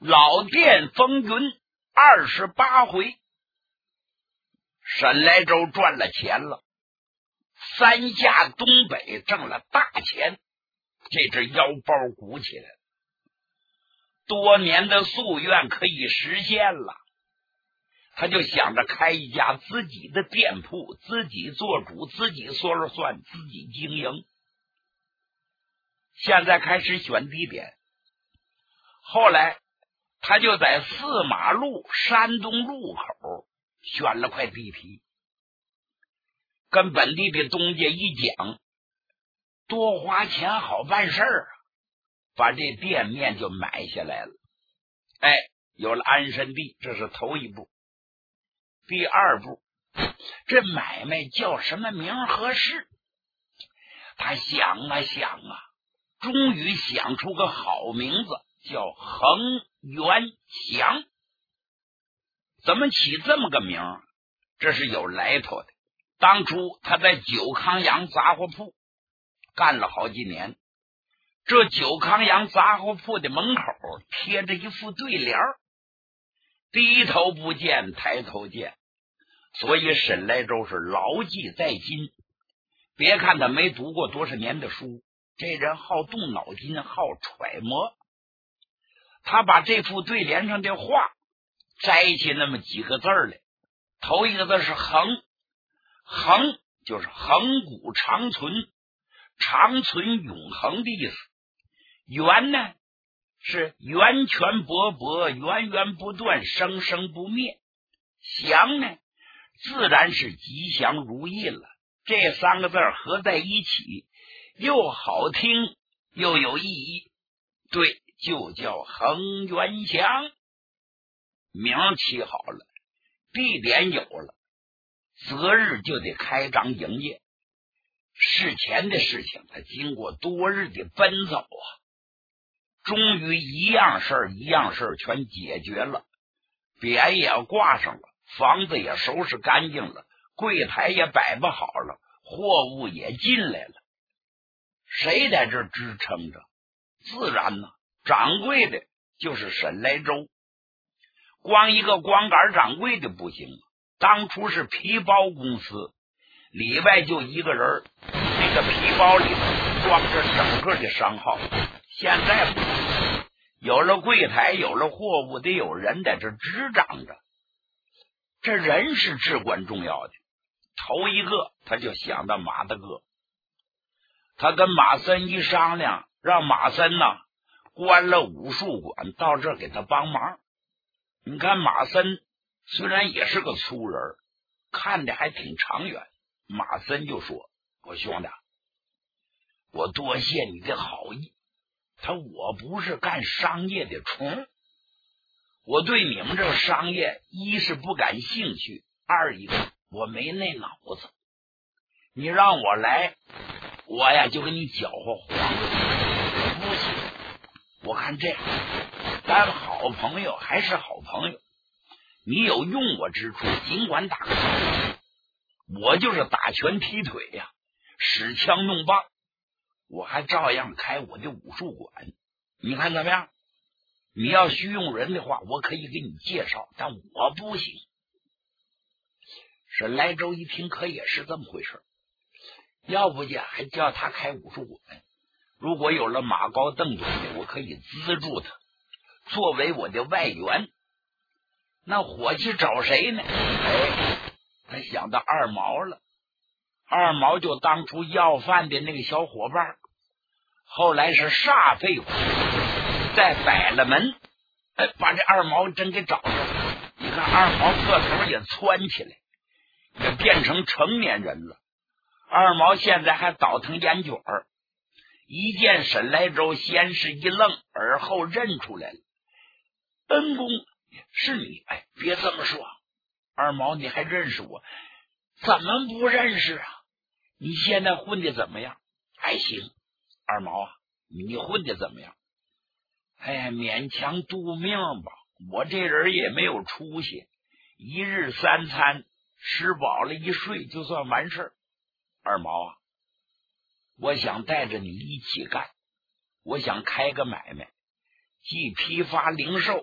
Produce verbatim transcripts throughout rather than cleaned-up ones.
老店风云二十八回，沈来舟赚了钱了，三下东北挣了大钱，这只腰包鼓起来了，多年的夙愿可以实现了。他就想着开一家自己的店铺，自己做主，自己说了算，自己经营。现在开始选地点，后来他就在四马路山东路口选了块地皮，跟本地的东家一讲，多花钱好办事儿啊，把这店面就买下来了。哎，有了安身地，这是头一步。第二步，这买卖叫什么名合适？他想啊想啊，终于想出个好名字，叫恒源祥。怎么起这么个名？这是有来头的。当初他在九康阳杂货铺干了好几年，这九康阳杂货铺的门口贴着一副对联儿，低头不见抬头见，所以沈来舟是牢记在心。别看他没读过多少年的书，这人好动脑筋，好揣摩。他把这副对联上的话摘起那么几个字来，头一个字是恒，恒就是恒古长存，长存永恒的意思。源呢是源泉勃勃，源源不断，生生不灭。祥呢自然是吉祥如意了。这三个字合在一起，又好听又有意义，对，就叫恒源祥。名起好了，地点有了，择日就得开张营业。事前的事情他经过多日的奔走啊，终于一样事儿一样事儿全解决了，匾也挂上了，房子也收拾干净了，柜台也摆不好了，货物也进来了。谁在这支撑着？自然呢，掌柜的就是沈来舟。光一个光杆掌柜的不行，当初是皮包公司，里外就一个人，那个皮包里装着整个的商号。现在不有了柜台，有了货物，得有人在这支掌着，这人是至关重要的。头一个他就想到马大哥，他跟马森一商量，让马森呢关了武术馆到这儿给他帮忙。你看马森虽然也是个粗人，看的还挺长远。马森就说：我兄弟，我多谢你的好意，他我不是干商业的虫，我对你们这个商业一是不感兴趣，二一个我没那脑子。你让我来，我呀就给你搅和黄了。不行，我看这样，咱好朋友还是好朋友，你有用我之处尽管打，我就是打拳踢腿呀，使枪弄棒，我还照样开我的武术馆，你看怎么样？你要需用人的话，我可以给你介绍，但我不行。沈来舟一听，可也是这么回事，要不就还叫他开武术馆，如果有了马高邓短的，我可以资助他作为我的外援。那伙计找谁呢？哎，他想到二毛了。二毛就当初要饭的那个小伙伴，后来是煞费苦在百了门，哎，把这二毛真给找着了。你看二毛个头也窜起来，也变成成年人了。二毛现在还倒腾烟卷儿，一见沈来舟，先是一愣，而后认出来了。恩公，是你？哎，别这么说，二毛，你还认识我？怎么不认识啊？你现在混的怎么样？还行。二毛啊，你混的怎么样？哎呀，勉强度命吧。我这人也没有出息，一日三餐吃饱了一睡就算完事儿。二毛啊，我想带着你一起干，我想开个买卖，既批发零售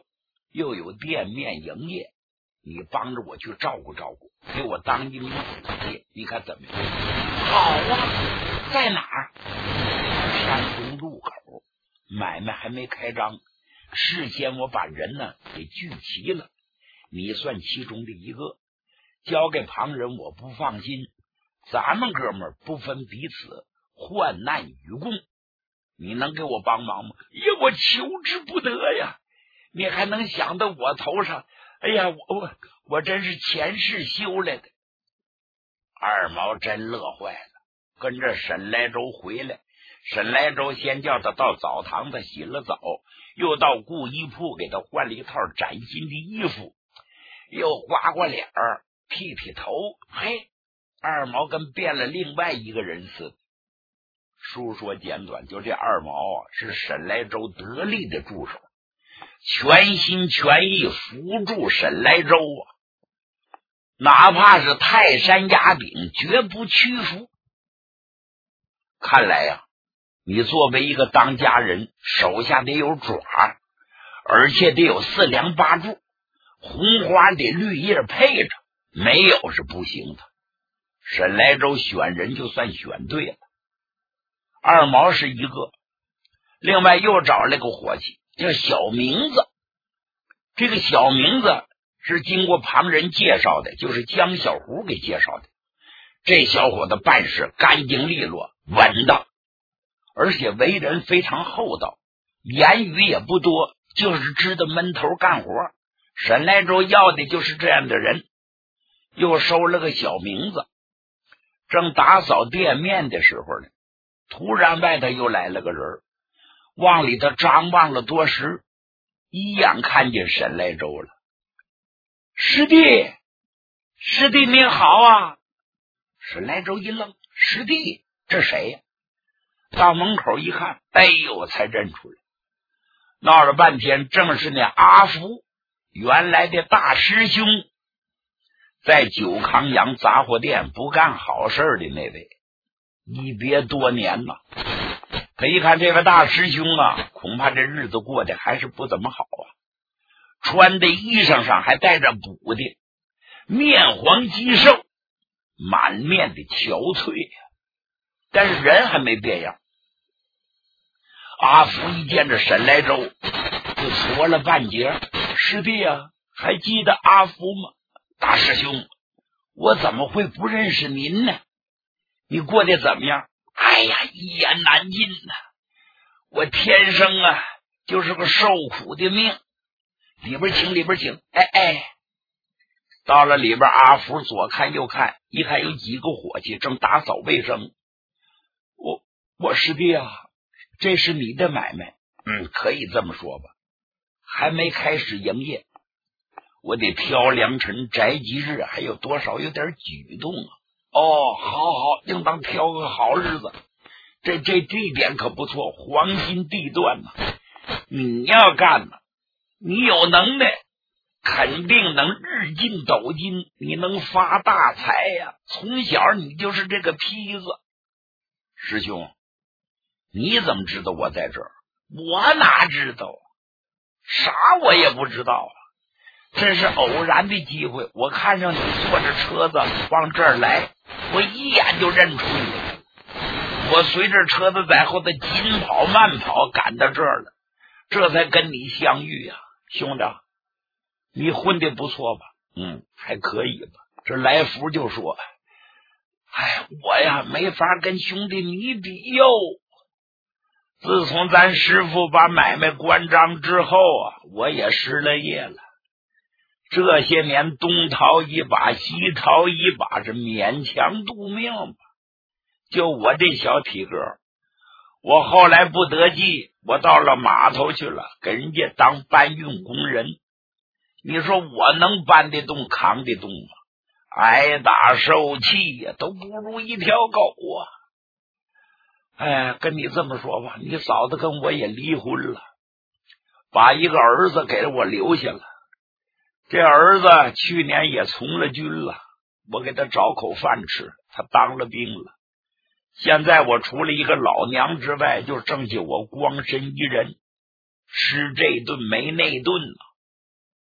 又有店面营业，你帮着我去照顾照顾，给我当一名子弟，你看怎么样？好啊，在哪儿？山东路口，买卖还没开张，事先我把人呢给聚齐了，你算其中的一个，交给旁人我不放心，咱们哥们儿不分彼此，患难与共，你能给我帮忙吗？呀，我求之不得呀！你还能想到我头上？哎呀，我我我真是前世修来的。二毛真乐坏了，跟着沈来舟回来，沈来舟先叫他到澡堂子洗了澡，又到顾衣铺给他换了一套崭新的衣服，又刮刮脸儿，剃剃头。嘿，二毛跟变了另外一个人似的。书说简短，就这二毛啊，是沈来舟得力的助手，全心全意扶助沈来舟啊，哪怕是泰山压顶，绝不屈服。看来呀、啊，你作为一个当家人，手下得有爪，而且得有四梁八柱，红花的绿叶配着，没有是不行的。沈来舟选人就算选对了，二毛是一个，另外又找了个伙计叫小明子。这个小明子是经过旁人介绍的，就是江小胡给介绍的。这小伙子办事干净利落，稳当，而且为人非常厚道，言语也不多，就是知道闷头干活。沈来舟要的就是这样的人，又收了个小名字。正打扫店面的时候呢，突然外头又来了个人，往里头张望了多时，一眼看见沈来舟了。师弟，师弟您好啊！沈来舟一愣，师弟这谁呀？到门口一看，哎呦，才认出来。闹了半天，正是那阿福，原来的大师兄，在九康洋杂货店不干好事的那位，一别多年了。他一看这位大师兄啊，恐怕这日子过得还是不怎么好啊，穿的衣裳上还带着补的，面黄肌瘦，满面的憔悴呀、啊，但是人还没变样。阿福一见着沈来舟就搓了半截，师弟啊，还记得阿福吗？大师兄，我怎么会不认识您呢？你过得怎么样？哎呀，一言难尽呐、啊！我天生啊就是个受苦的命。里边请，里边请。哎哎，到了里边，阿福左看右看，一看有几个伙计正打扫卫生。我我师弟啊，这是你的买卖？嗯，可以这么说吧。还没开始营业，我得挑良辰摘吉日，还有多少有点举动啊。哦，好好，应当挑个好日子。这这地点可不错，黄金地段呢。你要干呢，你有能耐，肯定能日进斗金，你能发大财呀！从小你就是这个坯子。师兄，你怎么知道我在这儿？我哪知道？啥我也不知道啊！这是偶然的机会，我看上你坐着车子往这儿来，我一眼就认出你了。我随着车子在后头紧跑慢跑赶到这儿了，这才跟你相遇啊！兄弟，你混得不错吧？嗯，还可以吧。这来福就说：“哎，我呀没法跟兄弟你比哟。自从咱师傅把买卖关张之后啊，我也失了业了。这些年东逃一把西逃一把，是勉强度命吧。就我这小体格，我后来不得计，我到了码头去了，给人家当搬运工人。你说我能搬得动扛得动吗？挨打受气呀，都不如一条狗啊！哎，跟你这么说吧，你嫂子跟我也离婚了，把一个儿子给我留下了。这儿子去年也从了军了，我给他找口饭吃，他当了兵了。现在我除了一个老娘之外，就剩下我光身一人，吃这顿没那顿了。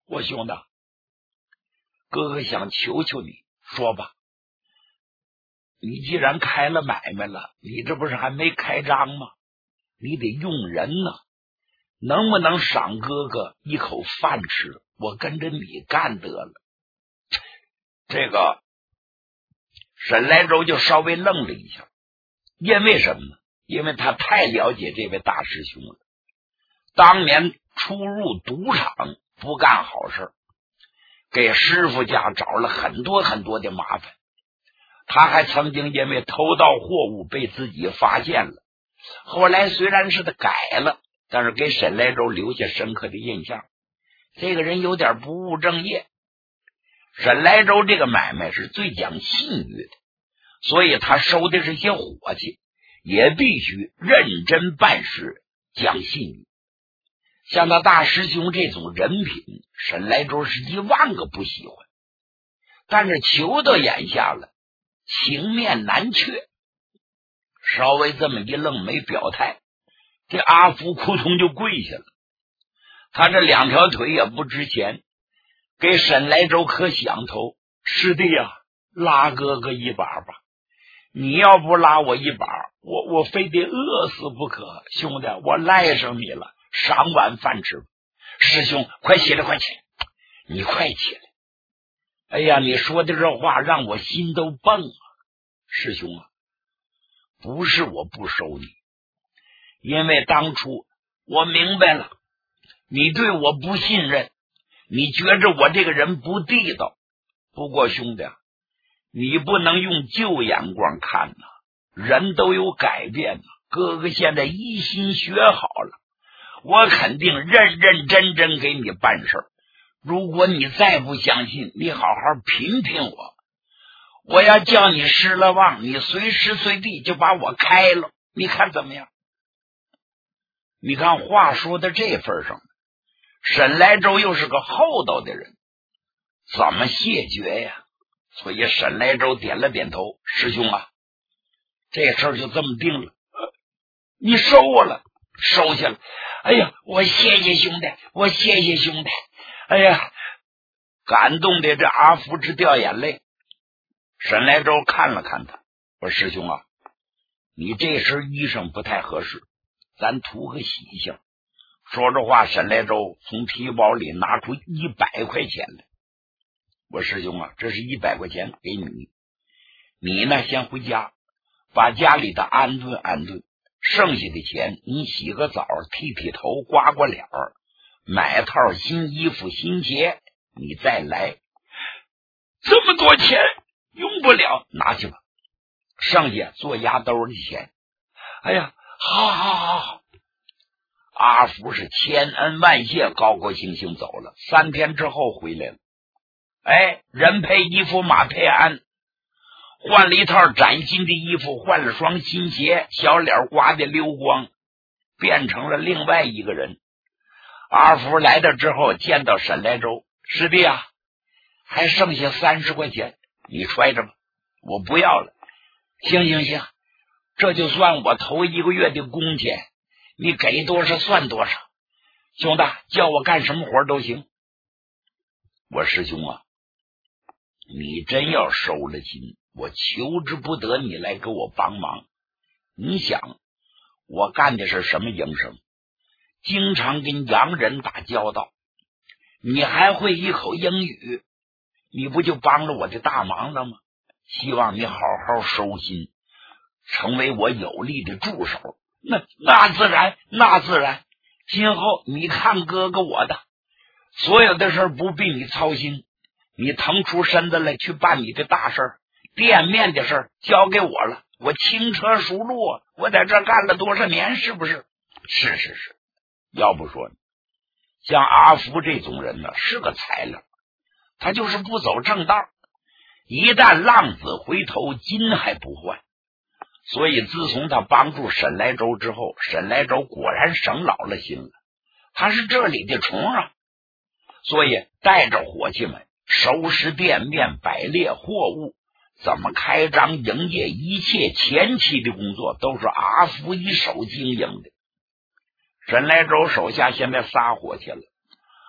我兄弟，哥哥想求求你，说吧，你既然开了买卖了，你这不是还没开张吗？你得用人呢，能不能赏哥哥一口饭吃？我跟着你干得了。这个沈来舟就稍微愣了一下，因为什么呢？因为他太了解这位大师兄了，当年出入赌场不干好事，给师傅家找了很多很多的麻烦，他还曾经因为偷盗货物被自己发现了，后来虽然是他改了，但是给沈来舟留下深刻的印象，这个人有点不务正业。沈来舟这个买卖是最讲信誉的，所以他收的这些伙计也必须认真办事，讲信誉。像他大师兄这种人品，沈来舟是一万个不喜欢，但是求到眼下了，情面难却，稍微这么一愣没表态，这阿福扑通就跪下了。他这两条腿也不值钱，给沈来舟磕响头，师弟啊，拉哥哥一把吧，你要不拉我一把，我我非得饿死不可。兄弟，我赖上你了，赏碗饭吃吧。师兄快起来快起来，你快起来。哎呀，你说的这话让我心都蹦啊。师兄啊，不是我不收你，因为当初我明白了，你对我不信任，你觉着我这个人不地道。不过兄弟，你不能用旧眼光看呐，人都有改变呐。哥哥现在一心学好了，我肯定认认真真给你办事。如果你再不相信，你好好品品我，我要叫你失了望，你随时随地就把我开了，你看怎么样？你看话说到这份上，沈来舟又是个厚道的人，怎么谢绝呀？所以沈来舟点了点头，师兄啊，这事儿就这么定了，你收我了，收下了。哎呀，我谢谢兄弟，我谢谢兄弟。哎呀，感动的这阿福直掉眼泪。沈来舟看了看他，说师兄啊，你这身衣裳不太合适，咱图个喜庆。说着话，沈来舟从皮包里拿出一百块钱来。我师兄啊，这是一百块钱给你，你呢先回家，把家里的安顿安顿，剩下的钱你洗个澡，剃剃头，刮刮脸，买套新衣服新鞋，你再来。这么多钱用不了，拿去吧，剩下做压兜的钱。哎呀，好好好好。阿福是千恩万谢，高高兴兴走了。三天之后回来了，哎，人配衣服马配鞍，换了一套崭新的衣服，换了双新鞋，小脸刮得溜光，变成了另外一个人。阿福来到之后，见到沈来舟，师弟啊，还剩下三十块钱，你揣着吧，我不要了。行行行，这就算我头一个月的工钱，你给多少算多少。兄弟，叫我干什么活都行。我师兄啊，你真要收了心，我求之不得你来给我帮忙。你想，我干的是什么营生？经常跟洋人打交道，你还会一口英语，你不就帮了我的大忙了吗？希望你好好收心，成为我有力的助手。那那自然，那自然。今后你看哥哥我的，所有的事不必你操心，你腾出身子来去办你的大事，店面的事交给我了，我轻车熟路啊，我在这干了多少年，是不是？是是是，要不说像阿福这种人呢，是个材料，他就是不走正道，一旦浪子回头，金还不换。所以自从他帮助沈来舟之后，沈来舟果然省老了心了，他是这里的虫啊，所以带着伙计们收拾店面，摆列货物，怎么开张营业，一切前期的工作都是阿福一手经营的。沈来舟手下现在仨伙计了，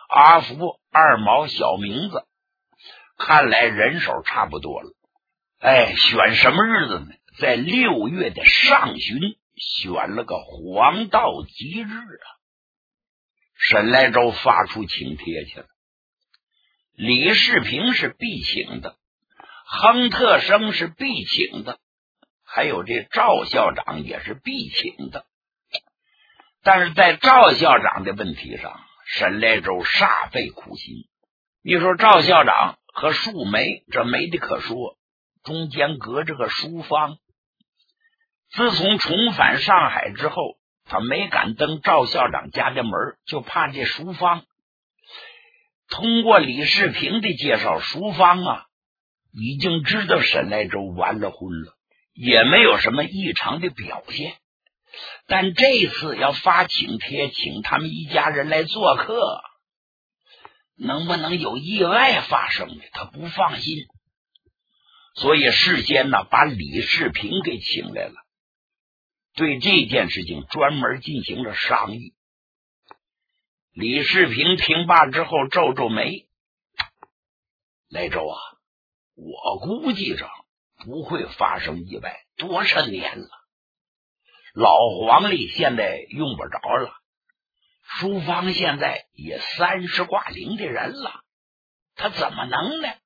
阿福、二毛、小名字，看来人手差不多了。哎，选什么日子呢？在六月的上旬，选了个黄道吉日啊。沈来舟发出请帖去了，李世平是必请的，亨特生是必请的，还有这赵校长也是必请的。但是在赵校长的问题上，沈来舟煞费苦心。你说赵校长和树梅，这没得可说，中间隔着个书坊。自从重返上海之后，他没敢登赵校长家的门，就怕这书坊。通过李世平的介绍，书坊啊已经知道沈来舟完了婚了，也没有什么异常的表现。但这次要发请帖请他们一家人来做客，能不能有意外发生呢？他不放心，所以事先呢把李世平给请来了，对这件事情专门进行了商议。李世平听罢之后皱皱眉，来舟啊，我估计着不会发生意外，多少年了，老皇帝现在用不着了，淑芳现在也三十挂零的人了，他怎么能呢？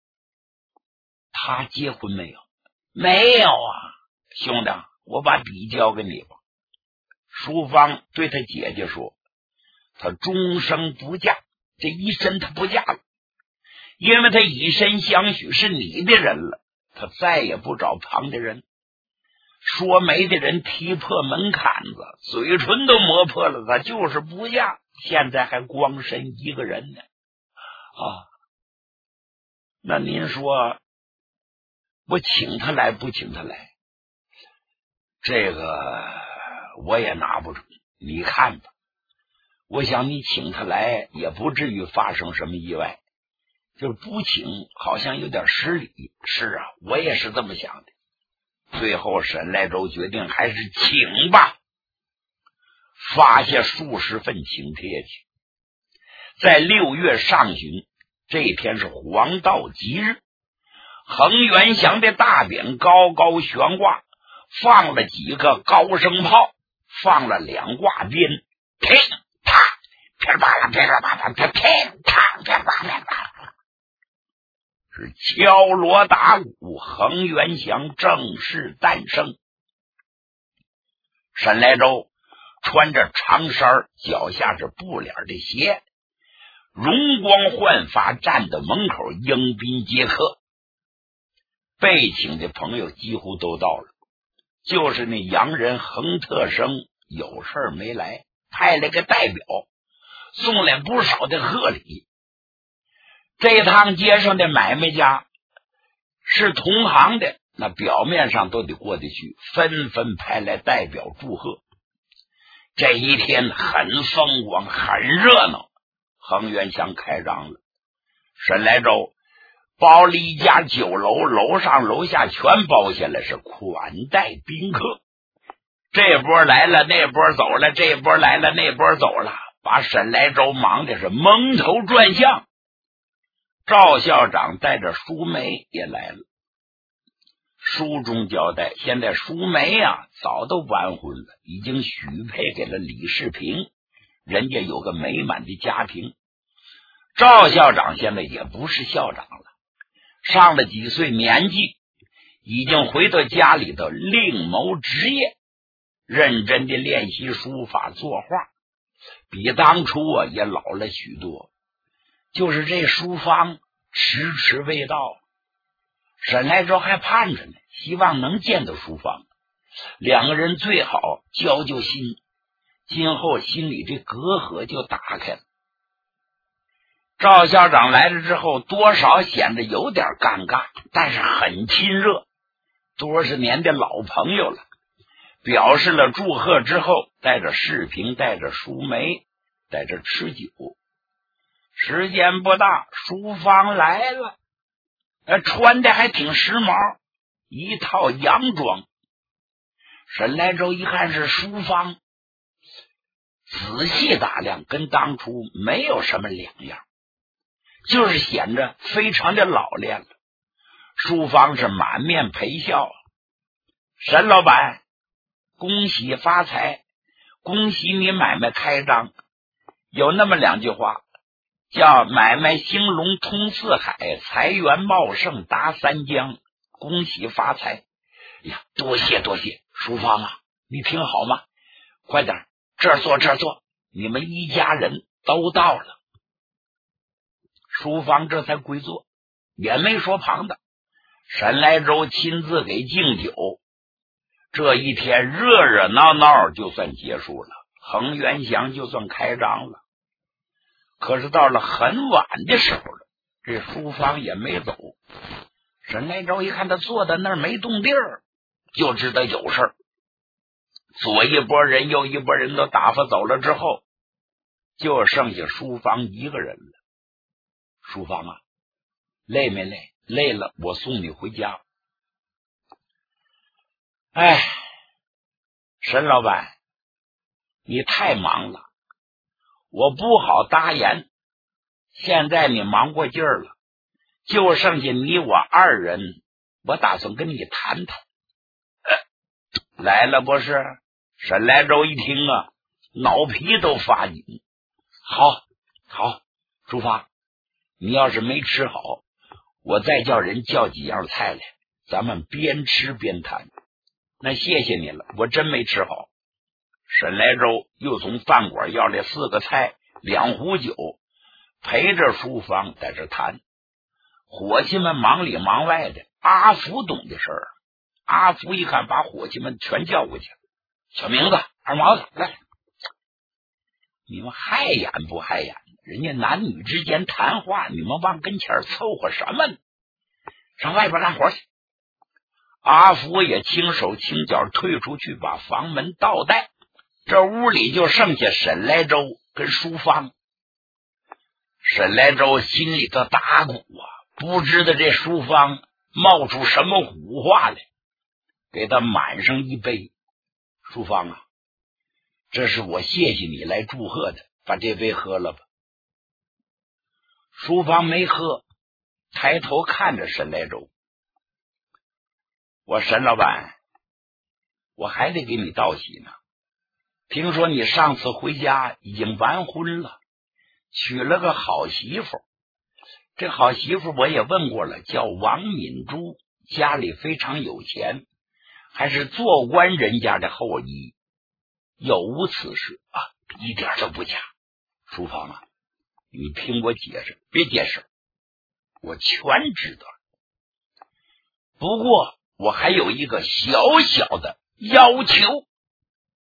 他结婚没有？没有啊，兄弟，我把笔交给你吧。淑芳对他姐姐说，他终生不嫁，这一生他不嫁了，因为他以身相许是你的人了，他再也不找旁的人。说媒的人踢破门槛子，嘴唇都磨破了，他就是不嫁，现在还光身一个人呢。啊，那您说我请他来不请他来？这个我也拿不准，你看吧。我想你请他来也不至于发生什么意外，就是不请好像有点失礼。是啊，我也是这么想的。最后沈来舟决定还是请吧，发下数十份请帖去。在六月上旬，这一天是黄道吉日，恒源祥的大匾高高悬挂，放了几个高声炮，放了两挂鞭，乒啪噼里啪啦噼里啪啦噼乒啪噼里啪啦啪啦，是敲锣打鼓，恒源祥正式诞生。沈来舟穿着长衫，脚下是布脸的鞋，容光焕发，站在门口迎宾接客。被请的朋友几乎都到了，就是那洋人恒特生有事没来，派了个代表送来不少的贺礼。这趟街上的买卖家是同行的，那表面上都得过得去，纷纷派来代表祝贺。这一天很风光，很热闹。恒源祥开张了，沈来舟包了一家酒楼，楼上楼下全包下来，是款待宾客。这波来了，那波走了，这波来了，那波走了，把沈来舟忙的是蒙头转向。赵校长带着淑梅也来了。书中交代，现在淑梅啊早都完婚了，已经许配给了李世平，人家有个美满的家庭。赵校长现在也不是校长了，上了几岁年纪，已经回到家里头另谋职业，认真的练习书法作画，比当初啊也老了许多。就是这书方迟迟未到，沈来舟还盼着呢，希望能见到书方，两个人最好交交心，今后心里这隔阂就打开了。赵校长来了之后，多少显得有点尴尬，但是很亲热，多少年的老朋友了，表示了祝贺之后，带着世平，带着淑梅，带着吃酒。时间不大，淑芳来了，呃，穿的还挺时髦，一套洋装。沈来舟一看是淑芳， 仔细打量，跟当初没有什么两样，就是显着非常的老练了。淑芳是满面陪笑，沈老板，恭喜发财，恭喜你买卖开张。有那么两句话，叫买卖兴隆通四海，财源茂盛达三江，恭喜发财。哎呀，多谢多谢，淑芳啊，你听好吗？快点，这儿坐这儿坐，你们一家人都到了。淑芳这才归坐，也没说旁的。沈来舟亲自给敬酒，这一天热热闹闹就算结束了，恒源祥就算开张了。可是到了很晚的时候了，这淑芳也没走。沈来舟一看他坐在那儿没动地儿，就知道有事儿。左一拨人右一拨人都打发走了之后，就剩下淑芳一个人了。淑芳啊，累没累？累了我送你回家。哎，沈老板，你太忙了，我不好答言。现在你忙过劲儿了，就剩下你我二人，我打算跟你谈谈。呃、来了不是？沈来舟一听啊，脑皮都发紧。好，好，淑芳，你要是没吃好，我再叫人叫几样菜来，咱们边吃边谈。那谢谢你了，我真没吃好。沈来舟又从饭馆要来四个菜，两壶酒，陪着淑芳在这谈。伙计们忙里忙外的，阿福懂的事儿。阿福一看，把伙计们全叫过去。小明子、二毛子，来，你们害眼不害眼？人家男女之间谈话，你们往跟前凑合什么呢？上外边干活去。阿福也轻手轻脚退出去，把房门倒带。这屋里就剩下沈来舟跟淑芳。沈来舟心里头打鼓啊，不知道这淑芳冒出什么虎话来，给他满上一杯。淑芳啊，这是我谢谢你来祝贺的，把这杯喝了吧。淑芳没喝，抬头看着沈来舟。我沈老板，我还得给你道喜呢。听说你上次回家已经完婚了，娶了个好媳妇。这好媳妇我也问过了，叫王敏珠，家里非常有钱，还是做官人家的后裔。有无此事啊？一点都不假。淑芳啊，你听我解释，别解释，我全知道。不过我还有一个小小的要求。